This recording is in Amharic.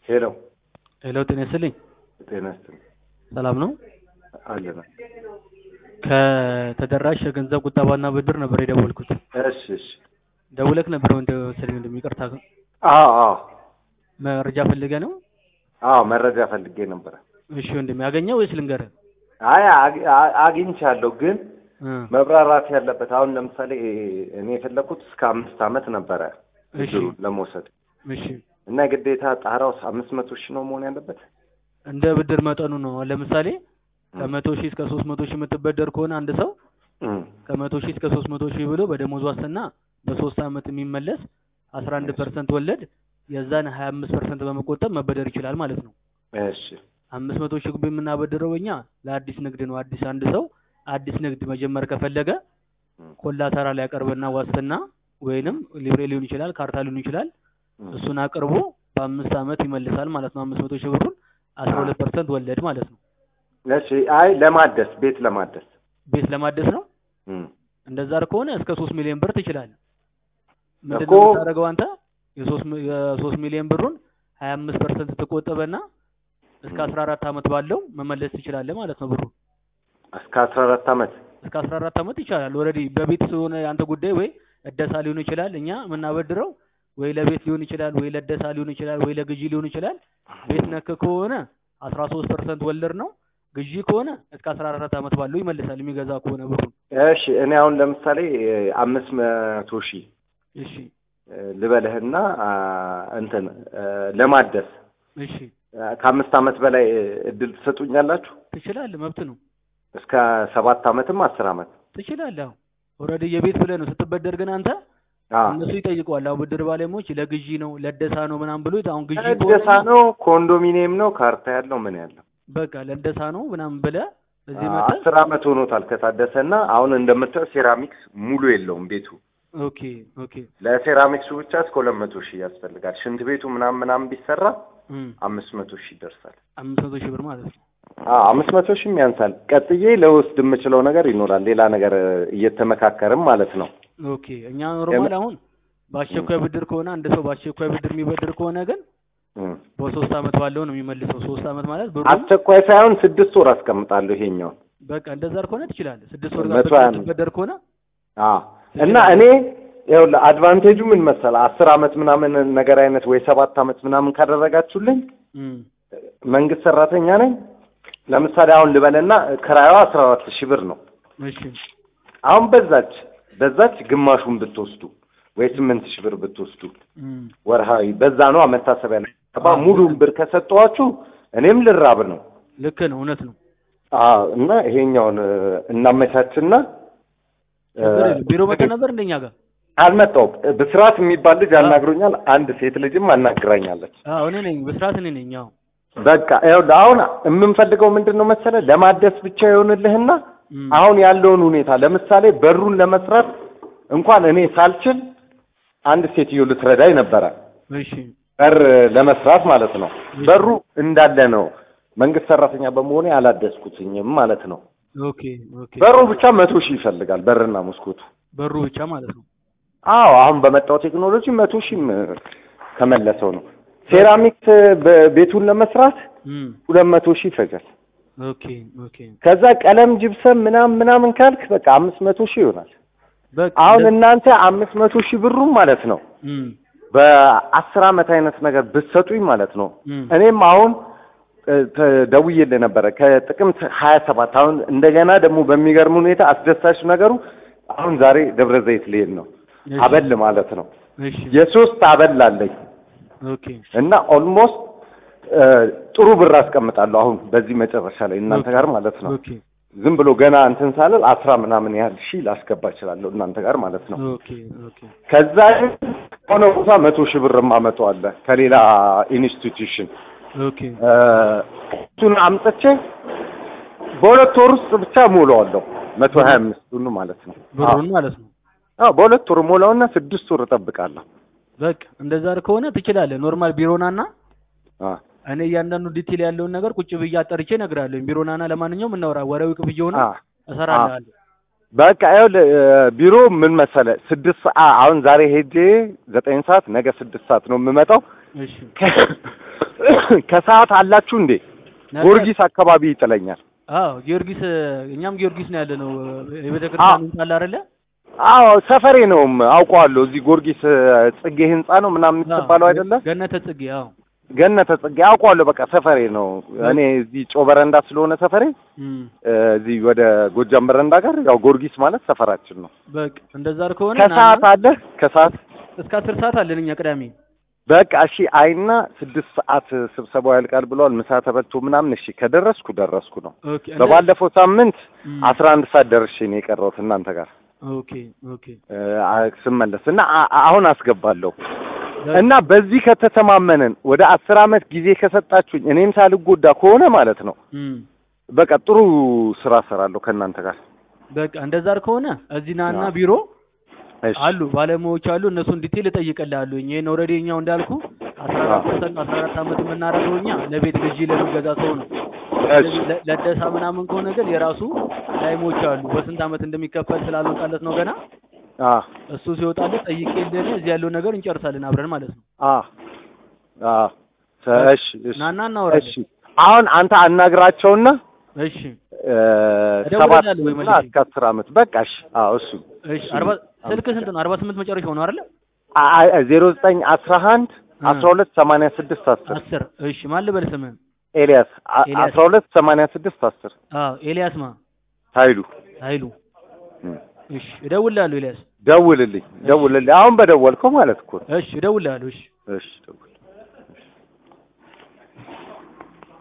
ሄሎ ሄሎ ጤና ይስጥልኝ። ጤና ይስጥልኝ። ሰላም ነው? አለና ከተደራሽ የገንዘብ ቁጠባና ብድር ነበር የደወልኩት። እሺ ደውለክ ነበር ወንድም ይቅርታ። አዎ መረጃ ፈልገህ ነው? አዎ መረጃ ፈልጌ ነበር። እሺ ወንድም ያገኘው ወይስ ልንገርህ? አይ አግኝቻለሁ፣ ግን መብራራት ያለበት አሁን ለምሳሌ እኔ የፈለኩት እስከ 5 አመት ነበረ ብድሩን ለመውሰድ። እሺ እና ግዴታ ጣራው 500,000 ነው መሆን ያለበት? እንደ ብድር መጠኑ ነው። ለምሳሌ ከ100,000 እስከ 300,000 የምትበደር ከሆነ አንድ ሰው ከ100,000 እስከ 300,000 ብሎ በደሞዝ ዋስትና በ3 አመት የሚመለስ 11% ወለድ የዛን 25% በመቆጠብ መበደር ይችላል ማለት ነው። እሺ 500,000 ብር የምናበድረው እኛ ለአዲስ ንግድ ነው። አንድ ሰው አዲስ ንግድ መጀመር ከፈለገ ኮላተራል ያቀርብና ዋስትና ወይንም ሊብሬ ሊሆን ይችላል፣ ካርታ ሊሆን ይችላል። እሱን አቅርቦ በ5 አመት ይመልሳል ማለት ነው። 500,000 ብሩን 12% ወለድ ማለት ነው። እሺ አይ ቤት ለማደስ ነው። እንደዛ ከሆነ እስከ 3 ሚሊዮን ብር ትችላለህ። ምንድነው የምታደርገው አንተ? የ3 ሚሊዮን ብሩን 25% ተቆጠበና እስከ 14 አመት ባለው መመለስ ትችላለህ ማለት ነው። ብሩ እስከ 14 አመት ይቻላል። ኦሬዲ በቤት ስለሆነ አንተ ጉዳይ ወይ እደሳ ሊሆን ይችላል። እኛ የምናበድረው ወይ ለቤት ሊሆን ይችላል፣ ወይ ለእደሳ ሊሆን ይችላል፣ ወይ ለግዢ ሊሆን ይችላል። ቤት ነክ ከሆነ 13% ወለድ ነው። ግዢ ከሆነ እስከ 14 አመት ባለው ይመልሳል የሚገዛ ከሆነ ብሩ። እሺ እኔ አሁን ለምሳሌ 500,000 እሺ ልበልህና እንትን ለማደስ እሺ ከ5 አመት በላይ እድል ትሰጡኛላችሁ? ትችላለህ፣ መብት ነው። እስከ 7 አመትም 10 አመት ትችላለህ። ኦሬዲ የቤት ብለህ ነው ስትበደር፣ ግን አንተ እነሱ ይጠይቀዋል። አሁን ብድር ባለሙያዎች ለግዢ ነው ለእደሳ ነው ምናምን ብሎ አሁን ግዢ ለእደሳ ነው፣ ኮንዶሚኒየም ነው፣ ካርታ ያለው ምን ያለው በቃ ለእደሳ ነው ምናምን ብለህ እዚህ 10 አመት ሆኖታል ከታደሰና አሁን እንደምታየው ሴራሚክስ ሙሉ የለውም ቤቱ። ኦኬ ለሴራሚክሱ ብቻ እስከ 200,000 ያስፈልጋል። ሽንት ቤቱ ምናምን ቢሰራ 500,000 ይደርሳል። 500,000 ብር ማለት ነው። 500,000 ያንሳል። ቀጥዬ ለውስድ የምችለው ነገር ይኖራል፣ ሌላ ነገር እየተመካከርም ማለት ነው። ኦኬ እኛ ኖርማል አሁን በአስቸኳይ ብድር ከሆነ አንድ ሰው በአስቸኳይ ብድር የሚበድር ከሆነ ግን በ3 አመት ባለው ነው የሚመልሰው። 3 አመት ማለት ብሩ አስቸኳይ ሳይሆን 6 ወር አስቀምጣለሁ ይሄኛው። በቃ እንደዛ ከሆነ ትችላለህ። 6 ወር ጋር ብትበደር ከሆነ እና እኔ ይኸውልህ አድቫንቴጁ ምን መሰለህ? 10 አመት ምናምን ነገር አይነት ወይ 7 አመት ምናምን ካደረጋችሁልኝ መንግስት ሰራተኛ ነኝ። ለምሳሌ አሁን ልበልና ክራይዋ 14,000 ብር ነው። እሺ አሁን በዛች ግማሹን ብትወስዱ ወይ 8,000 ብር ብትወስዱ ወርሃዊ በዛ ነው መታሰቢያ ነው። ሙሉን ብር ከሰጠዋችሁ እኔም ልራብ ነው። ልክ ነው፣ እውነት ነው። እና ይሄኛውን እናመቻችና ቢሮ መጥተህ ነበር እንደኛ ጋር? አልመጣሁም። ብስራት የሚባል ልጅ አናግሮኛል። አንድ ሴት ልጅም አናግራኛለች። እኔ ነኝ ብስራት፣ እኔ ነኝ። በቃ ይኸውልህ አሁን የምንፈልገው ምንድነው መሰለህ? ለማደስ ብቻ ይሆንልህና አሁን ያለውን ሁኔታ ለምሳሌ በሩን ለመስራት እንኳን እኔ ሳልችል አንድ ሴትዮ ልትረዳኝ ነበረ። እሺ በር ለመስራት ማለት ነው። በሩ እንዳለ ነው። መንግስት ሰራተኛ በመሆኔ አላደስኩትኝም ማለት ነው። ኦኬ በሩ ብቻ 100,000 ይፈልጋል፣ በርና መስኮቱ በሩ ብቻ ማለት ነው። አሁን በመጣው ቴክኖሎጂ 100,000 ከመለሰው ነው። ሴራሚክስ ቤቱን ለመስራት 200,000 ይፈጃል። ኦኬ ከዛ ቀለም ጅብሰም ምናምን ካልክ በቃ 500,000 ይሆናል። አሁን እናንተ 500,000 ብሩን ማለት ነው በ10 አመት አይነት ነገር ብትሰጡኝ ማለት ነው። እኔም አሁን ደውዬልህ ነበረ ከጥቅምት 27 አሁን እንደገና ደግሞ በሚገርም ሁኔታ አስደሳች ነገሩ አሁን ዛሬ ደብረ ዘይት ልሄድ ነው። አበል ማለት ነው። የ3 አበል አለኝ። እና ኦልሞስት ጥሩ ብር አስቀምጣለሁ አሁን በዚህ መጨረሻ ላይ እናንተ ጋር ማለት ነው። ዝም ብሎ ገና እንትን ሳልል 10 ምናምን ያህል ሺህ ላስገባ እችላለሁ እናንተ ጋር ማለት ነው። ከዛ ሆነ ቦታ 100,000 ብር ማመጣው አለ ከሌላ ኢንስቲትዩሽን። እሱን አምጥቼ በ2 ወር ውስጥ ብቻ ሞላዋለሁ 125 ሁሉ ማለት ነው። ብሩን ማለት ነው። በ2 ወር ሞላውና 6 ወር እጠብቃለሁ። በቃ እንደዛ ከሆነ ትችላለህ። ኖርማል ቢሮናና እኔ እያንዳንዱ ዲቴል ያለውን ነገር ቁጭ ብዬ አጠርቼ እነግርሃለሁ። ቢሮናና ለማንኛውም እናወራ ወራዊ ክፍያውን እሰራለሁ። በቃ ይኸውልህ ቢሮ ምን መሰለህ 6 ሰዓት አሁን ዛሬ ሄጄ 9 ሰዓት ነገ 6 ሰዓት ነው የምመጣው። እሺ ከሰዓት አላችሁ እንዴ? ጊዮርጊስ አካባቢ ይጥለኛል። አዎ ጊዮርጊስ እኛም ጊዮርጊስ ነው ያለነው የቤተክርስቲያኑ ታላ አይደለ? አዎ ሰፈሬ ነው አውቀዋለሁ። እዚህ ጊዮርጊስ ጽጌ ህንጻ ነው ምናምን የምትባለው አይደለ? ገነተ ጽጌ። አዎ ገነተ ጽጌ አውቀዋለሁ። በቃ ሰፈሬ ነው። እኔ እዚህ ጮ በረንዳ ስለሆነ ሰፈሬ እዚህ ወደ ጎጃም በረንዳ ጋር ያው ጊዮርጊስ ማለት ሰፈራችን ነው። በቃ እንደዛ ከሆነ ከሰዓት አለ ከሰዓት እስከ 10 ሰዓት አለን እኛ ቅዳሜ። በቃ እሺ አይና 6 ሰዓት ስብሰባው ያልቃል ብለዋል። ምሳ ተበልቶ ምናምን እሺ ከደረስኩ ነው። በባለፈው ሳምንት 11 ሰዓት ደርሼ ነው የቀረሁት እናንተ ጋር። ኦኬ ስመለስ እና አሁን አስገባለሁ እና በዚህ ከተተማመንን ወደ 10 አመት ጊዜ ከሰጣችሁኝ እኔም ሳልጎዳ ከሆነ ማለት ነው በቃ ጥሩ ስራ ሰራለሁ ከእናንተ ጋር። በቃ እንደዛ ከሆነ እዚህና ቢሮ አሉ ባለሙያዎች አሉ። እነሱን ዲቴል እጠይቅልሃለሁ። እኛን ኦሬዲ እኛው እንዳልኩ 14 አመት የምናደርገው እኛ ለቤት ግዢ ለሚገዛ ሰው ነው። ለደሳ ምናምን ከሆነ ግን የራሱ ታይሞች አሉ። በስንት አመት እንደሚከፈል ስላልወጣለት ነው ገና። እሱ ሲወጣለት ጠይቄልህ እዚህ ያለው ነገር እንጨርሳለን አብረን ማለት ነው። እሺ ናና እናወራለን። እሺ አሁን አንተ አናግራቸውና እሺ 7 እስከ 10 አመት በቃ እሺ። እሱ እሺ 40 ስልክ ስንት ነው? 48 መጨረሻው ነው አይደል? 0911 1286 10 እሺ ማን ልበል ስምህን? ኤልያስ 1286 10 ኤልያስ ማ ኃይሉ እሺ እደውልልሃለሁ ኤልያስ። ደውልልኝ አሁን በደወልከው ማለት እኮ። እሺ እደውልልሃለሁ። እሺ ደውል